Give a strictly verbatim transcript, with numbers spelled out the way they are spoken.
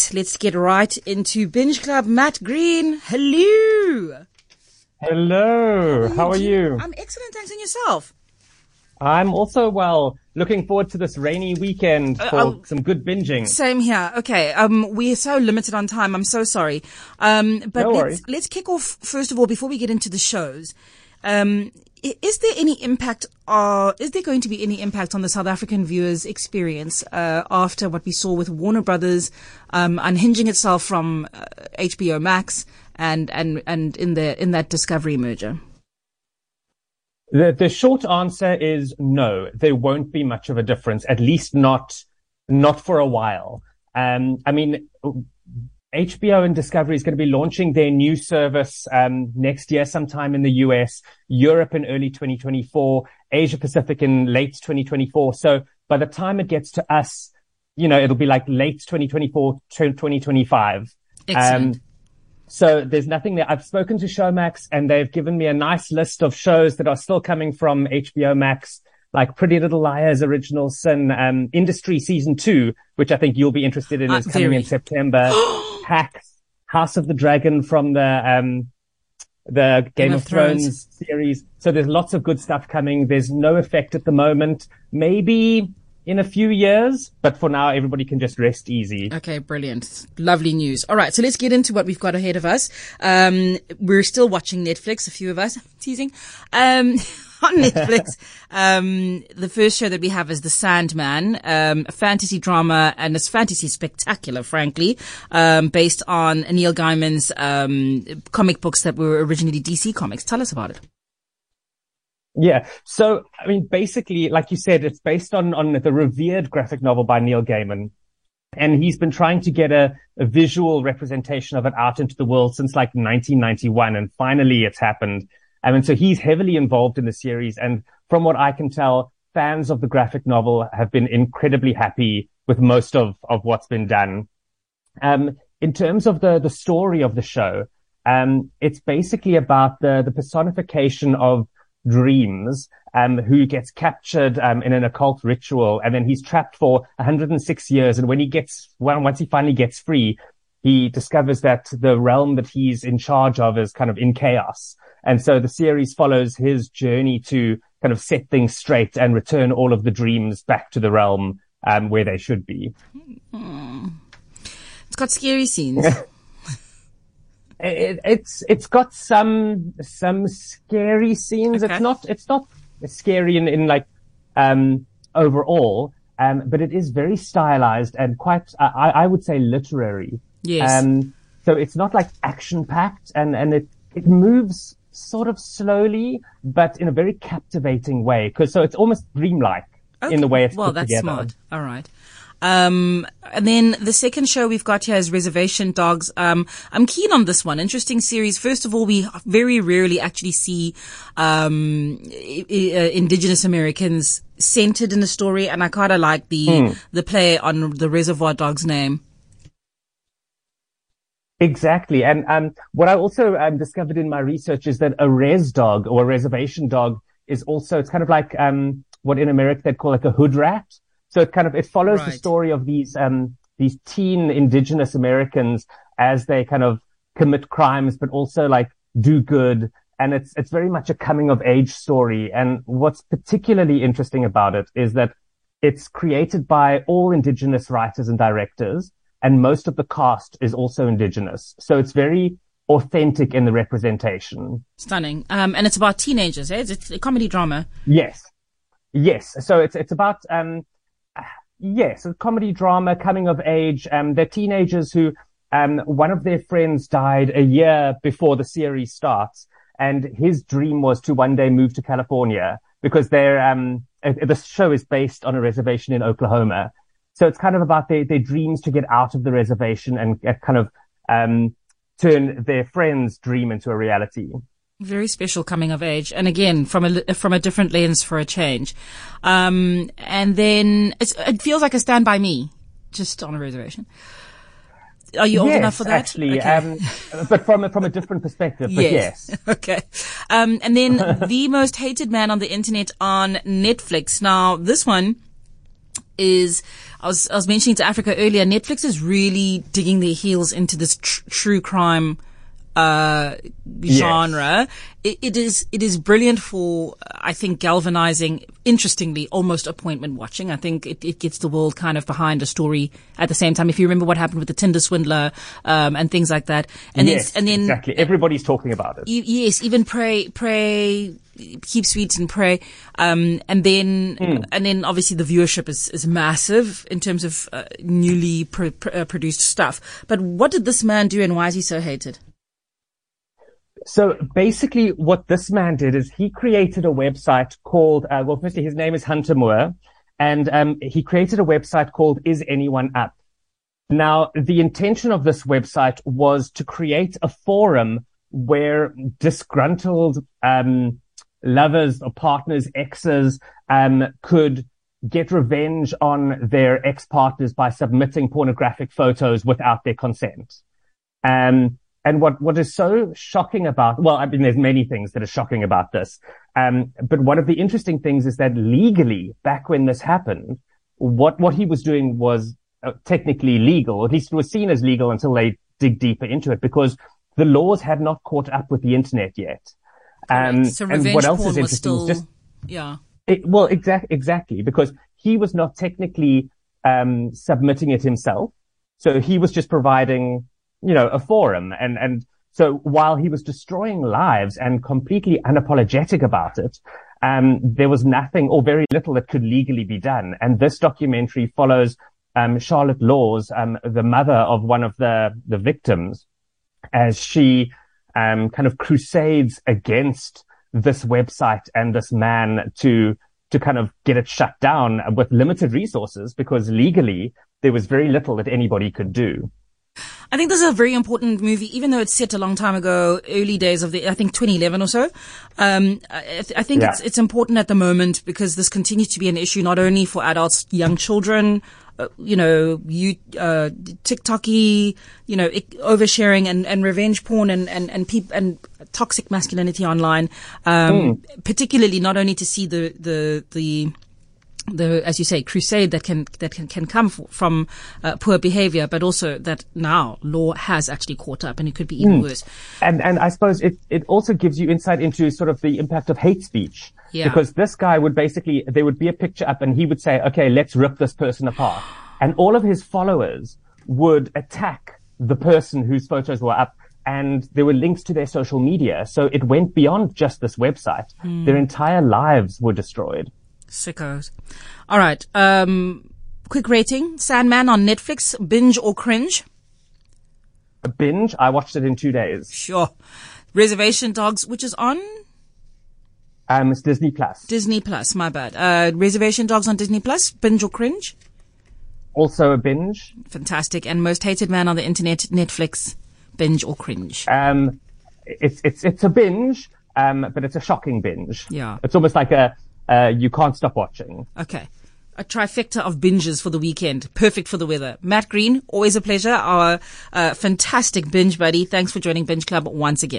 right, let's get right into Binge Club. Matt Green, hello. Hello. How are you? I'm excellent, thanks. And yourself? I'm also well. Looking forward to this rainy weekend for uh, some good binging. Same here. Okay. Um, we're so limited on time. I'm so sorry. Um, but no let's, worries. let's kick off first of all before we get into the shows. Um, is there any impact, uh, is there going to be any impact on the South African viewers' experience, uh, after what we saw with Warner Brothers, um, unhinging itself from uh, H B O Max and, and, and in the, in that Discovery merger? The, the short answer is no, there won't be much of a difference, at least not, not for a while. Um, I mean, H B O and Discovery is going to be launching their new service, um, next year sometime in the U S, Europe in early twenty twenty-four, Asia Pacific in late twenty twenty-four. So by the time it gets to us, you know, it'll be like late twenty twenty-four to twenty twenty-five. Excellent. Um, So there's nothing there. I've spoken to Showmax and they've given me a nice list of shows that are still coming from H B O Max, like Pretty Little Liars, Original Sin, um, Industry Season two, which I think you'll be interested in, uh, is coming very. in September. Hacks, House of the Dragon from the, um, the Game, Game of, of Thrones. Thrones series. So there's lots of good stuff coming. There's no effect at the moment. Maybe in a few years, but for now, everybody can just rest easy. Okay, brilliant. Lovely news. All right, so let's get into what we've got ahead of us. Um, we're still watching Netflix, a few of us, teasing. Um, on Netflix, um, the first show that we have is The Sandman, um, a fantasy drama, and it's fantasy spectacular, frankly, um, based on Neil Gaiman's, um, comic books that were originally D C Comics. Tell us about it. Yeah. So, I mean, basically, like you said, it's based on, on the revered graphic novel by Neil Gaiman. And he's been trying to get a, a visual representation of it out into the world since like nineteen ninety-one. And finally it's happened. I mean, so he's heavily involved in the series. And from what I can tell, fans of the graphic novel have been incredibly happy with most of, of what's been done. Um, in terms of the, the story of the show, um, it's basically about the, the personification of dreams, um, who gets captured, um, in an occult ritual, and then he's trapped for one hundred six years. And when he gets, well, once he finally gets free, he discovers that the realm that he's in charge of is kind of in chaos. And so the series follows his journey to kind of set things straight and return all of the dreams back to the realm, um, where they should be. Mm. It's got scary scenes. It, it's, it's got some, some scary scenes. Okay. It's not, it's not scary in, in like, um, overall, um, but it is very stylized and quite, I, I would say literary. Yes. Um, so it's not like action packed and, and it, it moves sort of slowly, but in a very captivating way. Cause so it's almost dreamlike okay. in the way it's well, put that's together. Smart. All right. Um, and then the second show we've got here is Reservation Dogs. Um, I'm keen on this one. Interesting series. First of all, we very rarely actually see, um, I- I- Indigenous Americans centered in the story. And I kind of like the, mm. the play on the Reservoir Dogs name. Exactly. And, um, what I also, um, discovered in my research is that a res dog or a reservation dog is also, it's kind of like, um, what in America they'd call like a hood rat. So it kind of, it follows right. the story of these, um, these teen Indigenous Americans as they kind of commit crimes, but also like do good. And it's, it's very much a coming of age story. And what's particularly interesting about it is that it's created by all Indigenous writers and directors. And most of the cast is also Indigenous. So it's very authentic in the representation. Stunning. Um, and it's about teenagers, eh? It's a comedy drama. Yes. Yes. So it's, it's about, um, yes, a comedy drama, coming of age. Um, they're teenagers who, um, one of their friends died a year before the series starts. And his dream was to one day move to California because they're, um, the show is based on a reservation in Oklahoma. So it's kind of about their, their dreams to get out of the reservation and uh, kind of, um, turn their friend's dream into a reality. Very special coming of age. And again, from a, from a different lens for a change. Um, and then it's, it feels like a Stand By Me, just on a reservation. Are you old yes, enough for that? Actually, okay. um, but from a, from a different perspective, but yes. yes. Okay. Um, and then The Most Hated Man on the Internet on Netflix. Now, this one is, I was I was mentioning to Africa earlier. Netflix is really digging their heels into this tr- true crime uh genre. Yes. It, it is it is brilliant for, I think, galvanizing, interestingly, almost appointment watching. I think it, it gets the world kind of behind a story at the same time. If you remember what happened with the Tinder swindler um and things like that. And yes, then and then exactly. Everybody's talking about it. E- yes, even Pray Pray Keep Sweet and Pray. Um and then mm. and then obviously the viewership is is massive in terms of uh, newly pr- pr- uh, produced stuff. But what did this man do, and why is he so hated? So basically what this man did is he created a website called, uh, well, firstly, his name is Hunter Moore, and um, he created a website called Is Anyone Up? Now, the intention of this website was to create a forum where disgruntled um, lovers or partners, exes, um, could get revenge on their ex-partners by submitting pornographic photos without their consent. Um, And what, what is so shocking about, well, I mean, there's many things that are shocking about this. Um, but one of the interesting things is that legally, back when this happened, what, what he was doing was uh, technically legal, or at least it was seen as legal until they dig deeper into it, because the laws had not caught up with the internet yet. Um, so revenge and what else porn is was interesting still, is just, yeah. It, well, exactly, exactly, because he was not technically, um, submitting it himself. So he was just providing, you know, a forum. And, and so while he was destroying lives and completely unapologetic about it, um, there was nothing or very little that could legally be done. And this documentary follows, um, Charlotte Laws, um, the mother of one of the, the victims, as she, um, kind of crusades against this website and this man to, to kind of get it shut down with limited resources, because legally there was very little that anybody could do. I think this is a very important movie, even though it's set a long time ago, early days of the, I think twenty eleven or so. Um, I, th- I think yeah. it's, it's important at the moment because this continues to be an issue not only for adults, young children, uh, you know, you, uh, TikTok-y, you know, oversharing and, and revenge porn and, and, and peop- and toxic masculinity online. Um, mm. particularly not only to see the, the, the, the, as you say, crusade that can, that can, can come f- from, uh, poor behavior, but also that now law has actually caught up and it could be even mm. worse. And, and I suppose it, it also gives you insight into sort of the impact of hate speech. Yeah. Because this guy would basically, there would be a picture up and he would say, okay, let's rip this person apart. And all of his followers would attack the person whose photos were up. And there were links to their social media. So it went beyond just this website. Mm. Their entire lives were destroyed. Sickos. All right. Um, quick rating. Sandman on Netflix. Binge or cringe? A binge. I watched it in two days. Sure. Reservation Dogs, which is on? Um, it's Disney Plus. Disney Plus. My bad. Uh, Reservation Dogs on Disney Plus. Binge or cringe? Also a binge. Fantastic. And Most Hated Man on the Internet. Netflix. Binge or cringe? Um, it's it's it's a binge. Um, but it's a shocking binge. Yeah. It's almost like a. Uh, you can't stop watching. Okay. A trifecta of binges for the weekend. Perfect for the weather. Matt Green, always a pleasure. Our uh, fantastic binge buddy. Thanks for joining Binge Club once again.